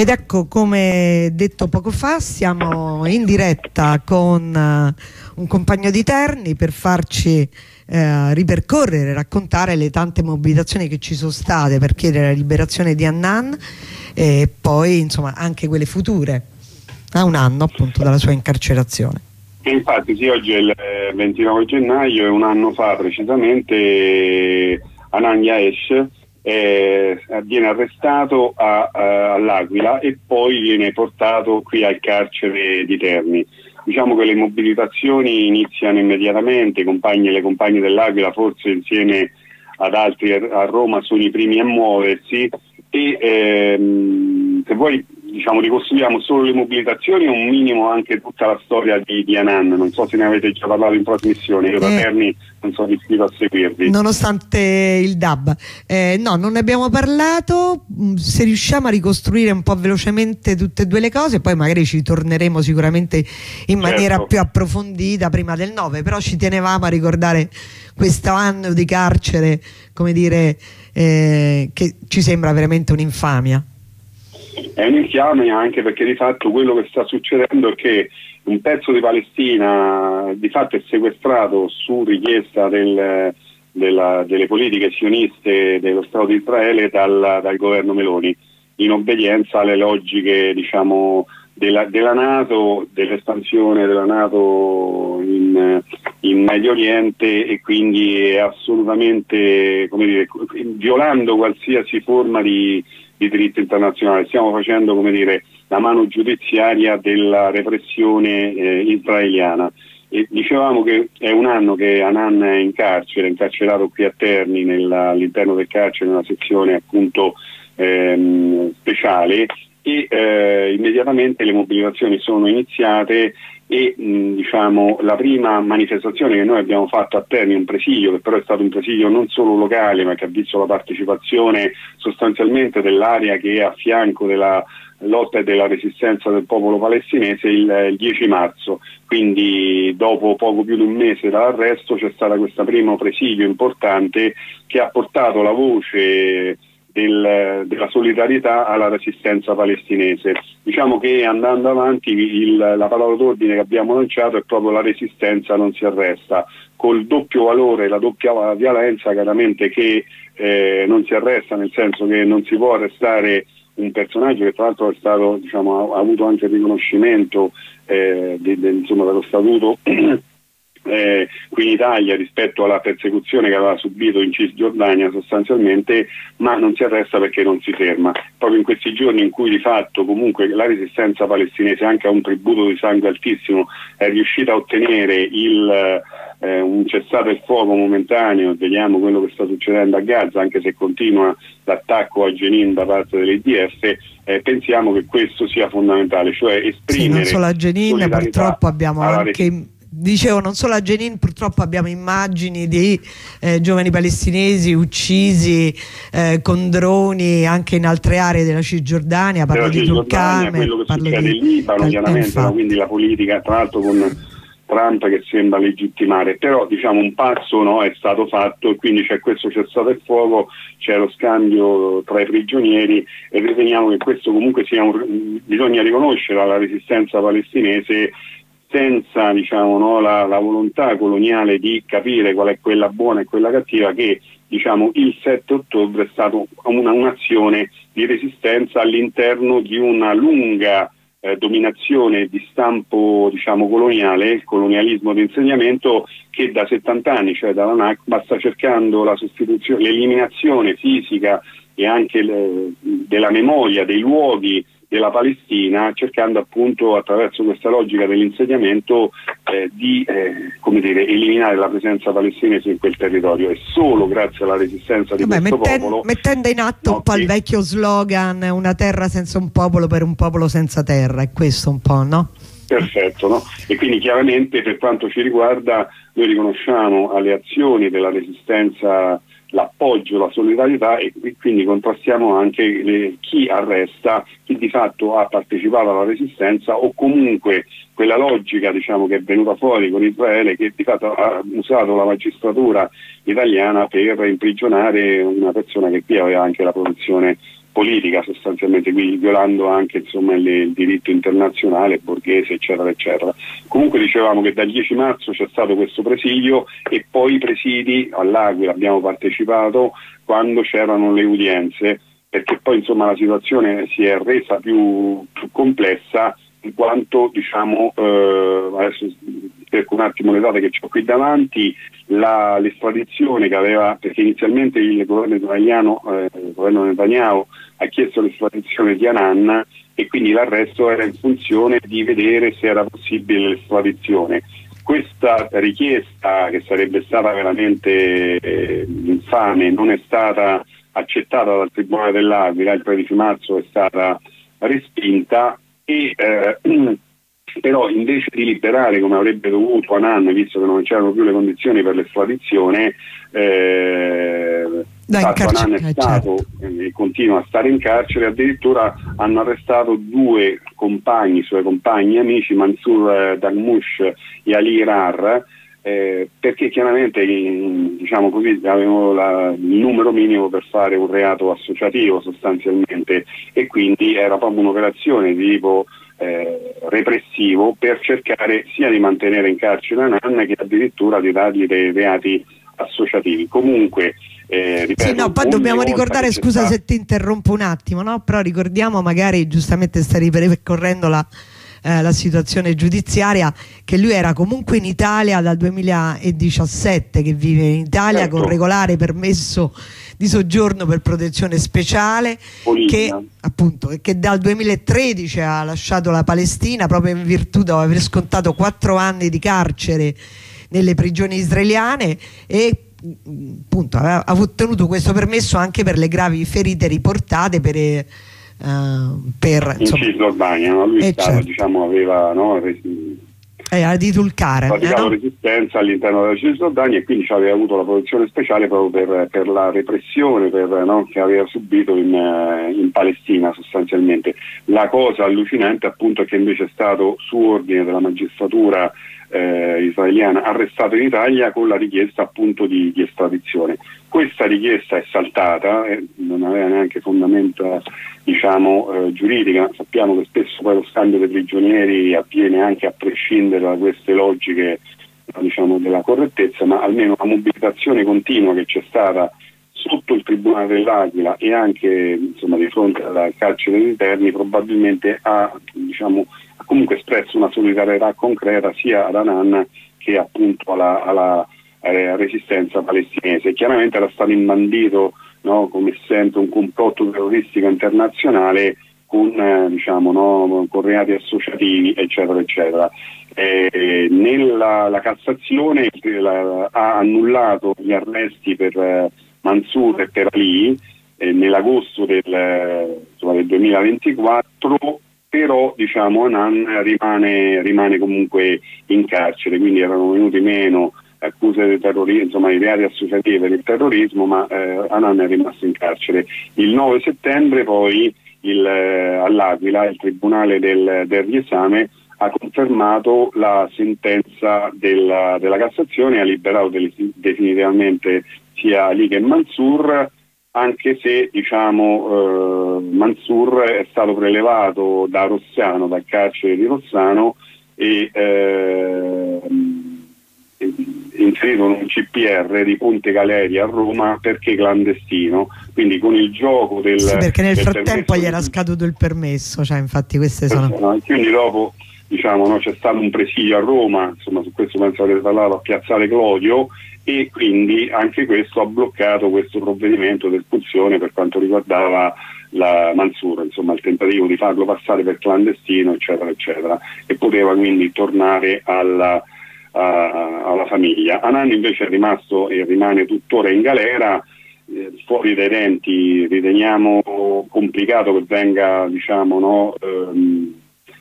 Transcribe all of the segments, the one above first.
Ed ecco, come detto poco fa, siamo in diretta con un compagno di Terni per farci ripercorrere, raccontare le tante mobilitazioni che ci sono state per chiedere la liberazione di Hanan e poi insomma anche quelle future a un anno appunto dalla sua incarcerazione. E infatti sì, oggi è il 29 gennaio e un anno fa precisamente Hanan Yaesh viene arrestato all'Aquila e poi viene portato qui al carcere di Terni. Diciamo che le mobilitazioni iniziano immediatamente, le compagne dell'Aquila forse insieme ad altri a Roma sono i primi a muoversi e se vuoi diciamo ricostruiamo solo le mobilitazioni o un minimo anche tutta la storia di Hanan. Non so se ne avete già parlato in trasmissione, io da Terni non sono riuscito a seguirvi. Nonostante il DAB. No, non ne abbiamo parlato. Se riusciamo a ricostruire un po' velocemente tutte e due le cose, poi magari ci torneremo sicuramente in maniera più approfondita prima del 9, però ci tenevamo a ricordare questo anno di carcere, come dire, che ci sembra veramente un'infamia. È un'infamia anche perché di fatto quello che sta succedendo è che un pezzo di Palestina di fatto è sequestrato su richiesta delle politiche sioniste dello Stato di Israele dal governo Meloni, in obbedienza alle logiche diciamo della NATO, dell'espansione della NATO in Medio Oriente, e quindi è assolutamente, come dire, violando qualsiasi forma di diritto internazionale. Stiamo facendo, come dire, la mano giudiziaria della repressione israeliana. E dicevamo che è un anno che Hanan è in carcere, incarcerato qui a Terni all'interno del carcere, nella sezione appunto speciale, e immediatamente le mobilitazioni sono iniziate e diciamo la prima manifestazione che noi abbiamo fatto a Terni, un presidio che però è stato un presidio non solo locale ma che ha visto la partecipazione sostanzialmente dell'area che è a fianco della lotta e della resistenza del popolo palestinese, il 10 marzo, quindi dopo poco più di un mese dall'arresto c'è stato questo primo presidio importante che ha portato la voce della solidarietà alla resistenza palestinese. Diciamo che andando avanti la parola d'ordine che abbiamo lanciato è proprio la resistenza non si arresta, col doppio valore, la doppia violenza chiaramente che non si arresta, nel senso che non si può arrestare un personaggio che tra l'altro è stato, diciamo, ha avuto anche il riconoscimento insomma, dello statuto qui in Italia rispetto alla persecuzione che aveva subito in Cisgiordania sostanzialmente, ma non si arresta perché non si ferma. Proprio in questi giorni in cui di fatto comunque la resistenza palestinese, anche a un tributo di sangue altissimo, è riuscita a ottenere un cessate il fuoco momentaneo. Vediamo quello che sta succedendo a Gaza, anche se continua l'attacco a Jenin da parte dell'IDF, pensiamo che questo sia fondamentale, cioè esprimere non solo a Jenin, purtroppo abbiamo anche... Dicevo, non solo a Jenin, purtroppo abbiamo immagini di giovani palestinesi uccisi con droni anche in altre aree della Cisgiordania, parlo di Tulkarm, quello che succede in Libano chiaramente, no? Quindi la politica tra l'altro con Trump che sembra legittimare, però diciamo un passo è stato fatto e quindi c'è questo cessate il fuoco, c'è lo scambio tra i prigionieri e riteniamo che questo comunque bisogna riconoscere alla resistenza palestinese senza diciamo la volontà coloniale di capire qual è quella buona e quella cattiva, che diciamo il 7 ottobre è stata un'azione di resistenza all'interno di una lunga dominazione di stampo diciamo coloniale, il colonialismo di insegnamento che da 70 anni, cioè dalla Nakba, sta cercando la sostituzione, l'eliminazione fisica e anche della memoria dei luoghi della Palestina, cercando appunto attraverso questa logica dell'insegnamento di come dire, eliminare la presenza palestinese in quel territorio, e solo grazie alla resistenza di questo popolo, mettendo in atto un po' il vecchio slogan una terra senza un popolo per un popolo senza terra, è questo un po', no? Perfetto, no? E quindi chiaramente per quanto ci riguarda noi riconosciamo alle azioni della resistenza l'appoggio, la solidarietà, e quindi contrastiamo anche chi arresta, chi di fatto ha partecipato alla resistenza o comunque quella logica diciamo che è venuta fuori con Israele, che di fatto ha usato la magistratura italiana per imprigionare una persona che qui aveva anche la protezione politica sostanzialmente, quindi violando anche insomma il diritto internazionale, borghese, eccetera eccetera. Comunque dicevamo che dal 10 marzo c'è stato questo presidio e poi i presidi all'Aquila abbiamo partecipato quando c'erano le udienze, perché poi insomma la situazione si è resa più complessa, in quanto diciamo adesso cerco un attimo le date che ho qui davanti, l'estradizione che aveva, perché inizialmente il governo italiano, il governo Netanyahu ha chiesto l'estradizione di Hanan e quindi l'arresto era in funzione di vedere se era possibile l'estradizione. Questa richiesta, che sarebbe stata veramente infame, non è stata accettata dal Tribunale dell'Aquila, il 13 marzo è stata respinta e però invece di liberare come avrebbe dovuto Hanan, visto che non c'erano più le condizioni per l'estradizione, Hanan è stato e continua a stare in carcere. Addirittura hanno arrestato due suoi compagni amici, Mansour Dagmush e Ali Rar, perché chiaramente diciamo così avevano il numero minimo per fare un reato associativo sostanzialmente, e quindi era proprio un'operazione di tipo repressivo per cercare sia di mantenere in carcere Hanan che addirittura di dargli dei reati associativi. Comunque ripeto, sì, no, poi dobbiamo ricordare, scusa se ti interrompo un attimo, no? Però ricordiamo, magari giustamente stai ripercorrendo la situazione giudiziaria, che lui era comunque in Italia dal 2017, che vive in Italia, certo, con regolare permesso di soggiorno per protezione speciale, che appunto che dal 2013 ha lasciato la Palestina proprio in virtù di aver scontato 4 anni di carcere nelle prigioni israeliane e appunto ha ottenuto questo permesso anche per le gravi ferite riportate per in Cisgiordania, no? Lui stava, certo, diciamo, aveva di Tulkarem, praticato resistenza all'interno della Cisgiordania e quindi aveva avuto la protezione speciale proprio per la repressione che aveva subito in Palestina sostanzialmente. La cosa allucinante appunto è che invece è stato su ordine della magistratura israeliana arrestato in Italia con la richiesta appunto di estradizione. Questa richiesta è saltata, non aveva neanche fondamento diciamo giuridica. Sappiamo che spesso poi lo scambio dei prigionieri avviene anche a prescindere da queste logiche diciamo della correttezza, ma almeno la mobilitazione continua che c'è stata sotto il Tribunale dell'Aquila e anche insomma di fronte al carcere dei Terni probabilmente ha comunque espresso una solidarietà concreta sia ad Hanan che appunto alla resistenza palestinese. Chiaramente era stato imbandito, no, come sempre, un complotto terroristico internazionale con reati associativi, eccetera eccetera. La Cassazione ha annullato gli arresti per Mansour e per Ali nell'agosto del 2024, però Hanan rimane comunque in carcere, quindi erano venuti meno accuse di terrorismo, i reati associativi per il terrorismo, ma Hanan è rimasto in carcere. Il 9 settembre poi all'Aquila il Tribunale del riesame ha confermato la sentenza della Cassazione e ha liberato definitivamente sia Ali che Mansour, anche se Mansour è stato prelevato da Rossano, dal carcere di Rossano e inserito in un CPR di Ponte Galeria a Roma perché clandestino, quindi con il gioco sì, perché nel frattempo gli era scaduto il permesso, infatti queste sono. Quindi dopo c'è stato un presidio a Roma, insomma su questo penso avrete parlato, a Piazzale Clodio, e quindi anche questo ha bloccato questo provvedimento di espulsione per quanto riguardava la Mansour, insomma il tentativo di farlo passare per clandestino, eccetera eccetera, e poteva quindi tornare alla famiglia. Hanan invece è rimasto e rimane tuttora in galera, fuori dai denti. Riteniamo complicato che venga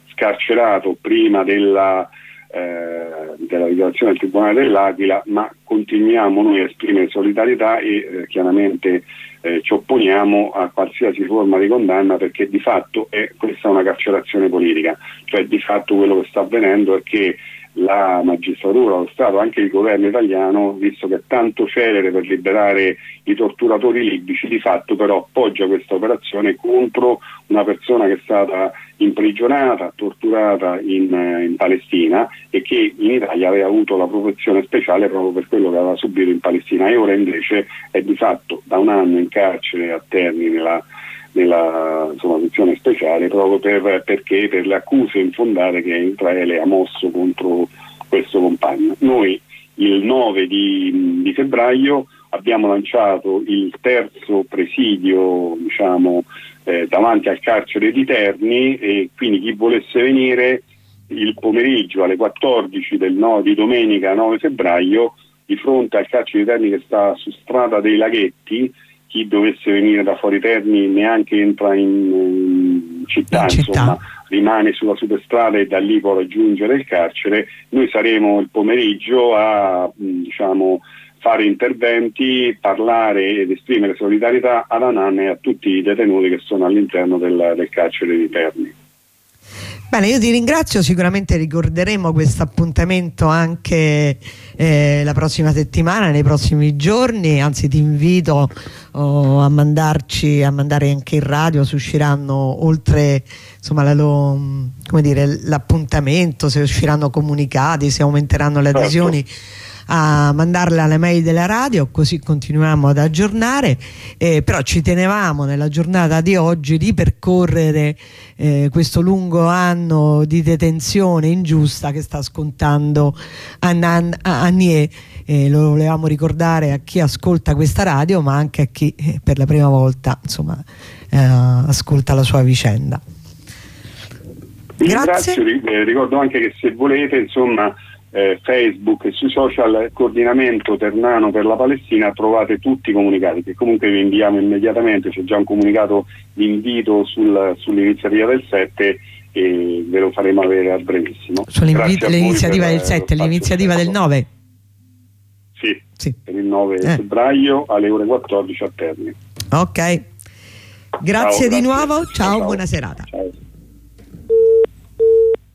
scarcerato prima della dichiarazione del Tribunale dell'Aquila, ma continuiamo noi a esprimere solidarietà e chiaramente ci opponiamo a qualsiasi forma di condanna, perché di fatto questa è una carcerazione politica, cioè di fatto quello che sta avvenendo è che la magistratura, lo Stato, anche il governo italiano, visto che è tanto celere per liberare i torturatori libici, di fatto però appoggia questa operazione contro una persona che è stata imprigionata, torturata in Palestina e che in Italia aveva avuto la protezione speciale proprio per quello che aveva subito in Palestina, e ora invece è di fatto da un anno in carcere a Terni nella sezione speciale, proprio perché per le accuse infondate che Israele ha mosso contro questo compagno. Noi il 9 di febbraio abbiamo lanciato il terzo presidio, diciamo, davanti al carcere di Terni, e quindi chi volesse venire il pomeriggio alle 14 di domenica 9 febbraio di fronte al carcere di Terni, che sta su Strada dei Laghetti. Chi dovesse venire da fuori Terni neanche entra in città, insomma, rimane sulla superstrada e da lì può raggiungere il carcere. Noi saremo il pomeriggio a fare interventi, parlare ed esprimere solidarietà ad Hanan e a tutti i detenuti che sono all'interno del carcere di Terni. Bene, io ti ringrazio, sicuramente ricorderemo questo appuntamento anche la prossima settimana, nei prossimi giorni, anzi ti invito a mandare anche in radio, se usciranno oltre l'appuntamento, se usciranno comunicati, se aumenteranno le adesioni, a mandarle alle mail della radio, così continuiamo ad aggiornare. Però ci tenevamo nella giornata di oggi di percorrere questo lungo anno di detenzione ingiusta che sta scontando Hanan Haniyeh. Lo volevamo ricordare a chi ascolta questa radio, ma anche a chi per la prima volta ascolta la sua vicenda. Grazie. Ricordo anche che se volete, Facebook e sui social, coordinamento Ternano per la Palestina, trovate tutti i comunicati che comunque vi inviamo immediatamente. C'è già un comunicato di invito sull'iniziativa del 7 e ve lo faremo avere a brevissimo. L'iniziativa del 7, l'iniziativa del 9? Sì, per il 9 febbraio alle ore 14 a Terni. Ok, grazie di nuovo, ciao, buona serata.